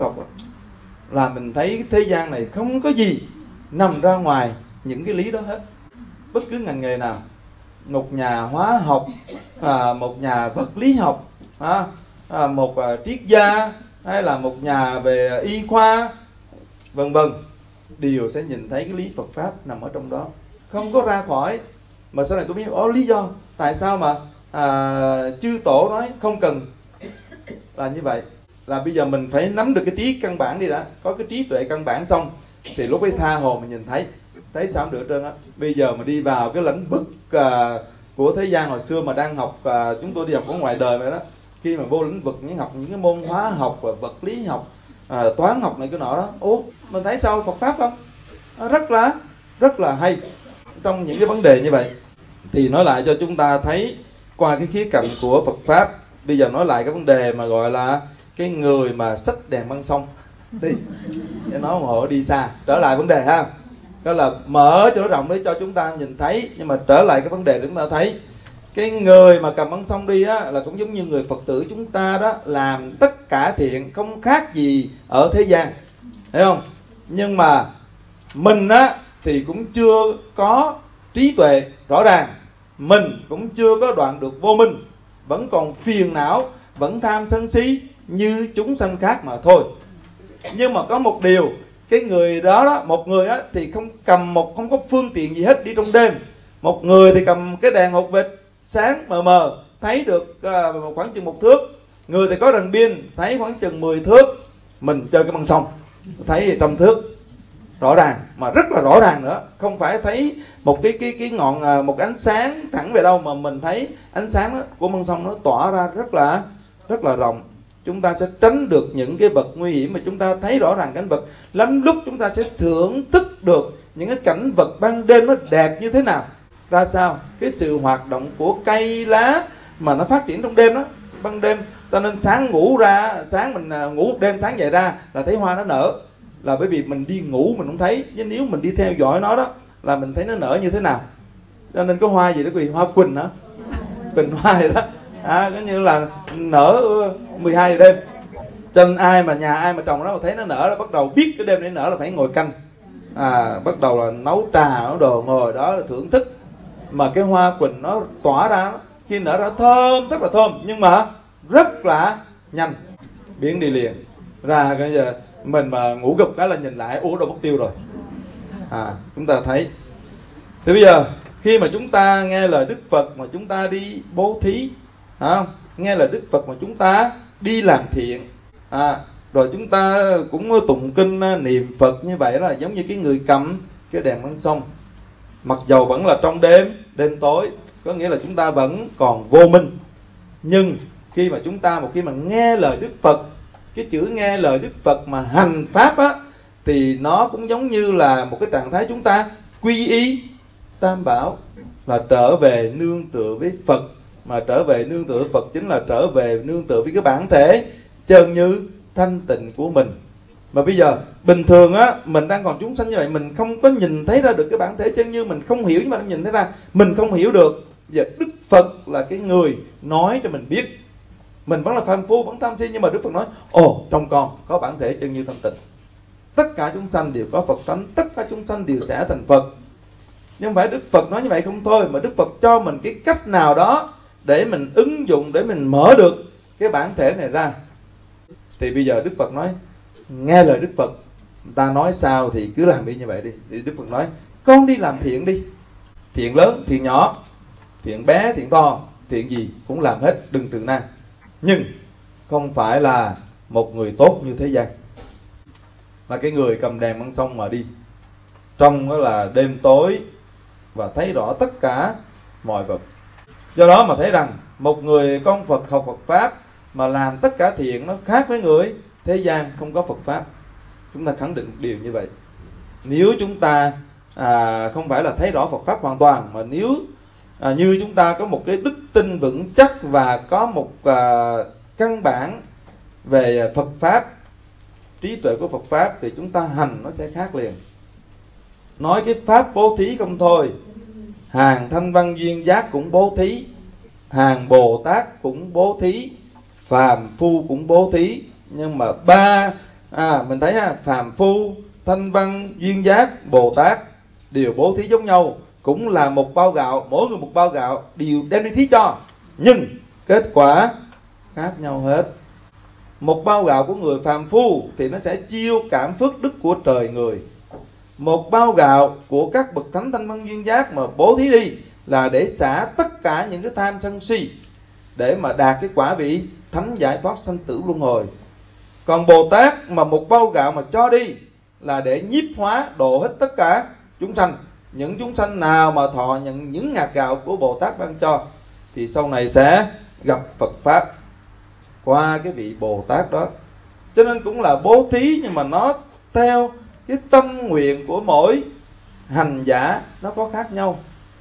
là mình thấy thế gian này không có gì nằm ra ngoài những cái lý đó hết. Bất cứ ngành nghề nào, một nhà hóa học, một nhà vật lý học, một triết gia, hay là một nhà về y khoa, vân vân, đều sẽ nhìn thấy cái lý Phật pháp nằm ở trong đó, không có ra khỏi. Mà sau này tôi biết lý do tại sao mà chư tổ nói không cần là như vậy, là bây giờ mình phải nắm được cái trí căn bản đi đã, có cái trí tuệ căn bản xong thì lúc ấy tha hồ mình nhìn thấy sao không được trơn á. Bây giờ mà đi vào cái lĩnh vực của thế gian hồi xưa mà đang học, chúng tôi đi học ở ngoài đời vậy đó, khi mà vô lĩnh vực học những cái môn hóa học và vật lý học, toán học này cái nọ đó, mình thấy sao Phật pháp không? Rất là hay trong những cái vấn đề như vậy. Thì nói lại cho chúng ta thấy qua cái khía cạnh của Phật pháp. Bây giờ nói lại cái vấn đề mà gọi là cái người mà xách đèn băng sông đi, để nói một hồi đi xa. Trở lại vấn đề ha, đó là mở cho nó rộng để cho chúng ta nhìn thấy. Nhưng mà trở lại cái vấn đề để chúng ta thấy cái người mà cầm băng sông đi á, là cũng giống như người Phật tử chúng ta đó, làm tất cả thiện không khác gì ở thế gian, thấy không? Nhưng mà mình á thì cũng chưa có trí tuệ rõ ràng, mình cũng chưa có đoạn được vô minh, vẫn còn phiền não, vẫn tham sân si như chúng sanh khác mà thôi. Nhưng mà có một điều, cái người đó, một người á thì không có phương tiện gì hết đi trong đêm. Một người thì cầm cái đèn hột vịt sáng mờ mờ thấy được khoảng chừng 1 thước, người thì có đèn pin thấy khoảng chừng 10 thước. Mình chơi cái băng sông thấy 100 thước rõ ràng, mà rất là rõ ràng nữa, không phải thấy một cái ngọn, một ánh sáng thẳng về đâu, mà mình thấy ánh sáng đó, của băng sông nó tỏa ra rất là rộng. Chúng ta sẽ tránh được những cái vật nguy hiểm, mà chúng ta thấy rõ ràng cảnh vật. Lắm lúc chúng ta sẽ thưởng thức được những cái cảnh vật ban đêm nó đẹp như thế nào, ra sao, cái sự hoạt động của cây lá mà nó phát triển trong đêm đó, ban đêm. Cho nên sáng mình ngủ một đêm, sáng dậy ra là thấy hoa nó nở, là bởi vì mình đi ngủ mình không thấy, chứ nếu mình đi theo dõi nó đó là mình thấy nó nở như thế nào. Cho nên có hoa gì đó quý vị, hoa quỳnh hả? Quỳnh hoa gì đó, có như là nở 12 giờ đêm. Cho nên nhà ai mà trồng nó mà thấy nó nở là bắt đầu biết cái đêm này nở là phải ngồi canh, bắt đầu là nấu trà nấu đồ, ngồi đó là thưởng thức. Mà cái hoa quỳnh nó tỏa ra, khi nở ra thơm, rất là thơm, nhưng mà rất là nhanh, biến đi liền. Ra cái giờ mình mà ngủ gục cái là nhìn lại, đâu mất tiêu rồi. Chúng ta thấy. Thì bây giờ khi mà chúng ta nghe lời Đức Phật mà chúng ta đi bố thí, nghe lời Đức Phật mà chúng ta đi làm thiện, rồi chúng ta cũng tụng kinh niệm Phật như vậy, là giống như cái người cầm cái đèn băng sông. Mặc dầu vẫn là trong đêm tối, có nghĩa là chúng ta vẫn còn vô minh, nhưng khi mà chúng ta một khi mà nghe lời Đức Phật, cái chữ nghe lời Đức Phật mà hành pháp á, thì nó cũng giống như là một cái trạng thái chúng ta quy y Tam Bảo, là trở về nương tựa với Phật. Mà trở về nương tựa với Phật chính là trở về nương tựa với cái bản thể chân như thanh tịnh của mình. Mà bây giờ bình thường á, mình đang còn chúng sanh như vậy, mình không có nhìn thấy ra được cái bản thể chân như, mình không hiểu, nhưng mà nhìn thấy ra mình không hiểu được. Giờ Đức Phật là cái người nói cho mình biết. Mình vẫn là phàm phu, vẫn tham si, nhưng mà Đức Phật nói trong con có bản thể chân như thanh tịnh. Tất cả chúng sanh đều có Phật tánh, tất cả chúng sanh đều sẽ thành Phật. Nhưng không phải Đức Phật nói như vậy không thôi, mà Đức Phật cho mình cái cách nào đó để mình ứng dụng, để mình mở được cái bản thể này ra. Thì bây giờ Đức Phật nói nghe lời Đức Phật, người ta nói sao thì cứ làm đi như vậy đi. Thì Đức Phật nói con đi làm thiện đi, thiện lớn, thiện nhỏ, thiện bé, thiện to, thiện gì cũng làm hết, đừng tự nan. Nhưng không phải là một người tốt như thế gian, là cái người cầm đèn băng sông mà đi trong đó là đêm tối và thấy rõ tất cả mọi vật. Do đó mà thấy rằng một người con Phật học Phật pháp mà làm tất cả thiện, nó khác với người thế gian không có Phật pháp. Chúng ta khẳng định một điều như vậy. Nếu chúng ta không phải là thấy rõ Phật pháp hoàn toàn, mà nếu như chúng ta có một cái đức tin vững chắc và có một căn bản về Phật pháp, trí tuệ của Phật pháp, thì chúng ta hành nó sẽ khác liền. Nói cái pháp bố thí không thôi, hàng Thanh Văn Duyên Giác cũng bố thí, hàng Bồ Tát cũng bố thí, phàm phu cũng bố thí. Nhưng mà ba Mình thấy phàm phu, thanh văn, duyên giác, Bồ Tát đều bố thí giống nhau, cũng là một bao gạo, mỗi người một bao gạo đều đem đi thí cho, nhưng kết quả khác nhau hết. Một bao gạo của người phàm phu thì nó sẽ chiêu cảm phước đức của trời người. Một bao gạo của các bậc thánh thanh văn duyên giác mà bố thí đi là để xả tất cả những cái tham sân si, để mà đạt cái quả vị thánh giải thoát sanh tử luân hồi. Còn Bồ Tát mà một bao gạo mà cho đi là để nhiếp hóa độ hết tất cả chúng sanh. Những chúng sanh nào mà thọ nhận những hạt gạo của Bồ Tát ban cho thì sau này sẽ gặp Phật Pháp qua cái vị Bồ Tát đó. Cho nên cũng là bố thí, nhưng mà nó theo cái tâm nguyện của mỗi hành giả nó có khác nhau.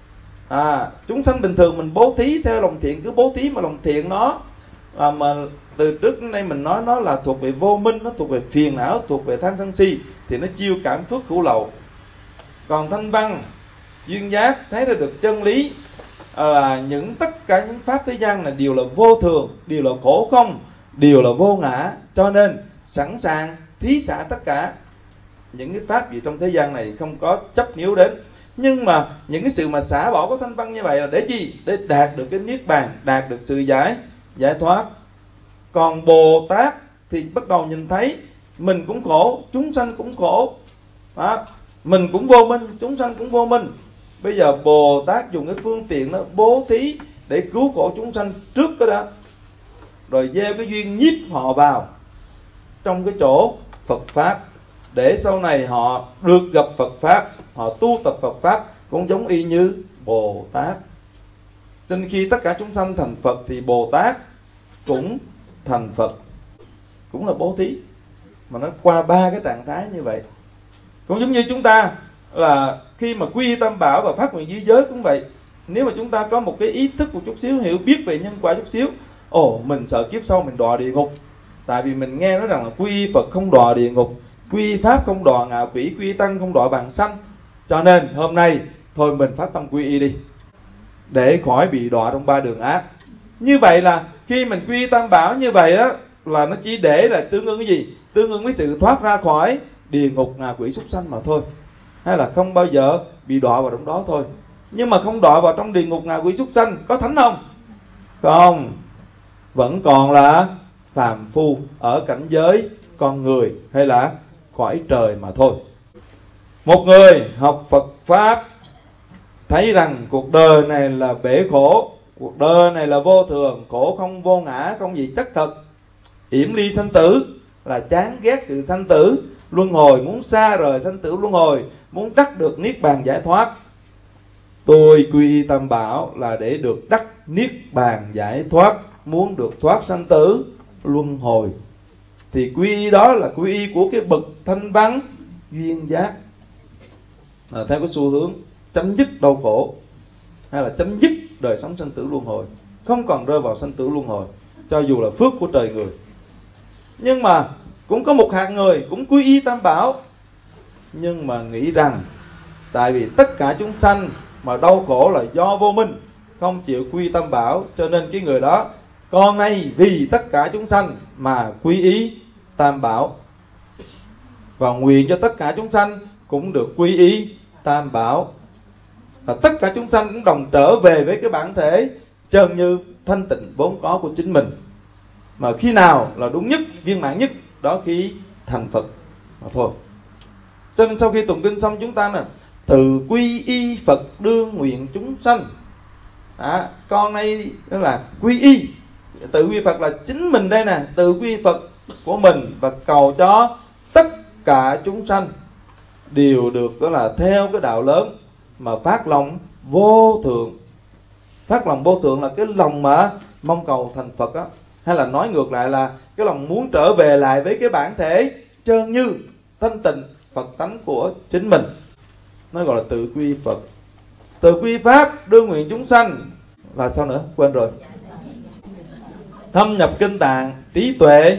Chúng sanh bình thường mình bố thí theo lòng thiện, cứ bố thí mà lòng thiện nó mà từ trước đến nay mình nói nó là thuộc về vô minh, nó thuộc về phiền não, thuộc về tham sân si, thì nó chiêu cảm phước hữu lậu. Còn thanh văn duyên giác thấy ra được chân lý là tất cả những pháp thế gian này đều là vô thường, đều là khổ không, đều là vô ngã, cho nên sẵn sàng thí xả tất cả những cái pháp gì trong thế gian này, không có chấp nhiếu đến. Nhưng mà những cái sự mà xả bỏ của thanh văn như vậy là để gì? Để đạt được cái niết bàn, đạt được sự giải thoát. Còn Bồ Tát thì bắt đầu nhìn thấy mình cũng khổ, chúng sanh cũng khổ, mình cũng vô minh, chúng sanh cũng vô minh. Bây giờ Bồ Tát dùng cái phương tiện đó bố thí để cứu khổ chúng sanh trước cái đó, rồi gieo cái duyên nhiếp họ vào trong cái chỗ Phật Pháp, để sau này họ được gặp Phật Pháp, họ tu tập Phật Pháp cũng giống y như Bồ Tát. Cho nên khi tất cả chúng sanh thành Phật thì Bồ Tát cũng thành Phật, cũng là bố thí, mà nó qua ba cái trạng thái như vậy. Cũng giống như chúng ta là khi mà quy y Tam Bảo và phát nguyện duy giới cũng vậy. Nếu mà chúng ta có một cái ý thức một chút xíu, hiểu biết về nhân quả chút xíu, mình sợ kiếp sau mình đọa địa ngục. Tại vì mình nghe nói rằng là quy y Phật không đọa địa ngục, quy y Pháp không đọa ngạ quỷ, quy y Tăng không đọa bàn sanh. Cho nên hôm nay thôi mình phát tâm quy y đi, để khỏi bị đọa trong ba đường ác. Như vậy là khi mình quy y Tam Bảo như vậy á, là nó chỉ để là tương ứng cái gì? Tương ứng với sự thoát ra khỏi địa ngục ngạ quỷ súc sanh mà thôi, hay là không bao giờ bị đọa vào trong đó thôi. Nhưng mà không đọa vào trong địa ngục ngạ quỷ súc sanh có thánh không? Không, vẫn còn là phàm phu ở cảnh giới con người hay là cõi trời mà thôi. Một người học Phật Pháp thấy rằng cuộc đời này là bể khổ, cuộc đời này là vô thường, khổ không, vô ngã, không gì chất thật, yểm ly sanh tử, là chán ghét sự sanh tử luân hồi, muốn xa rời sanh tử luân hồi, muốn đắc được niết bàn giải thoát. Tôi quy y Tam Bảo là để được đắc niết bàn giải thoát, muốn được thoát sanh tử luân hồi. Thì quy y đó là quy y của cái bậc thanh văn duyên giác, theo cái xu hướng chấm dứt đau khổ, hay là chấm dứt đời sống sanh tử luân hồi, không còn rơi vào sanh tử luân hồi, cho dù là phước của trời người. Nhưng mà cũng có một hạng người cũng quy y Tam Bảo, nhưng mà nghĩ rằng tại vì tất cả chúng sanh mà đau khổ là do vô minh, không chịu quy Tam Bảo, cho nên cái người đó con nay vì tất cả chúng sanh mà quy y Tam Bảo, và nguyện cho tất cả chúng sanh cũng được quy y Tam Bảo, là tất cả chúng sanh cũng đồng trở về với cái bản thể chân như thanh tịnh vốn có của chính mình. Mà khi nào là đúng nhất, viên mãn nhất, đó khi thành Phật mà thôi. Cho nên sau khi tụng kinh xong, chúng ta từ quy y Phật đương nguyện chúng sanh. Con này đó là quy y, tự quy Phật là chính mình đây nè, tự quy Phật của mình, và cầu cho tất cả chúng sanh đều được đó là theo cái đạo lớn mà phát lòng vô thượng. Phát lòng vô thượng là cái lòng mà mong cầu thành Phật á, hay là nói ngược lại là cái lòng muốn trở về lại với cái bản thể trơn như thanh tịnh Phật tánh của chính mình. Nó gọi là tự quy Phật. Tự quy Pháp đương nguyện chúng sanh là sao nữa? Quên rồi. Thâm nhập kinh tạng, trí tuệ.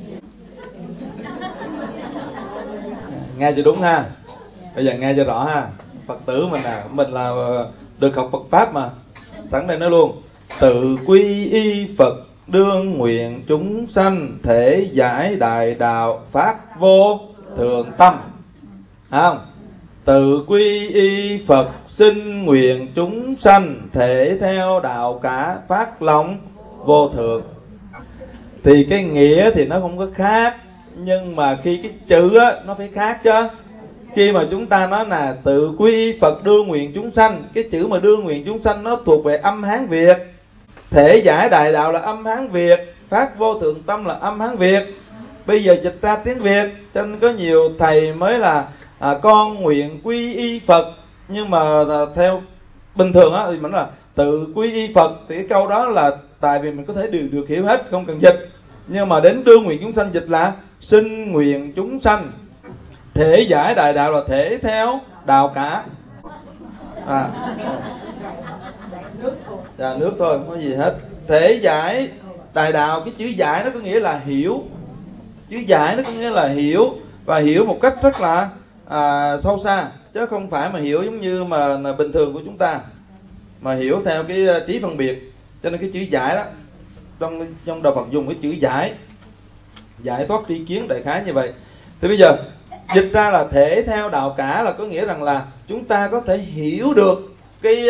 Nghe cho đúng ha. Bây giờ nghe cho rõ ha. Phật tử mình là được học Phật Pháp mà. Sẵn đây nói luôn. Tự quy y Phật đương nguyện chúng sanh thể giải đại đạo Pháp vô thượng tâm. Không? Tự quy y Phật xin nguyện chúng sanh, thể theo đạo cả phát lòng vô thượng. Thì cái nghĩa thì nó không có khác, nhưng mà khi cái chữ á, nó phải khác chứ. Khi mà chúng ta nói là tự quy y Phật đưa nguyện chúng sanh, cái chữ mà đưa nguyện chúng sanh nó thuộc về âm Hán Việt. Thể giải đại đạo là âm Hán Việt, phát vô thượng tâm là âm Hán Việt. Bây giờ dịch ra tiếng Việt, cho nên có nhiều thầy mới là con nguyện quy y Phật. Nhưng mà theo bình thường á thì mình là tự quy y Phật, thì cái câu đó là tại vì mình có thể được hiểu hết, không cần dịch. Nhưng mà đến đưa nguyện chúng sanh dịch là xin nguyện chúng sanh. Thể giải đại đạo là thể theo đạo cả. Nước thôi, không có gì hết. Thể giải đại đạo, cái chữ giải nó có nghĩa là hiểu. Chữ giải nó có nghĩa là hiểu, và hiểu một cách rất là sâu xa, chứ không phải mà hiểu giống như mà bình thường của chúng ta, mà hiểu theo cái trí phân biệt. Cho nên cái chữ giải đó, trong đạo Phật dùng cái chữ giải thoát tri kiến, đại khái như vậy. Thì bây giờ dịch ra là thể theo đạo cả là có nghĩa rằng là chúng ta có thể hiểu được cái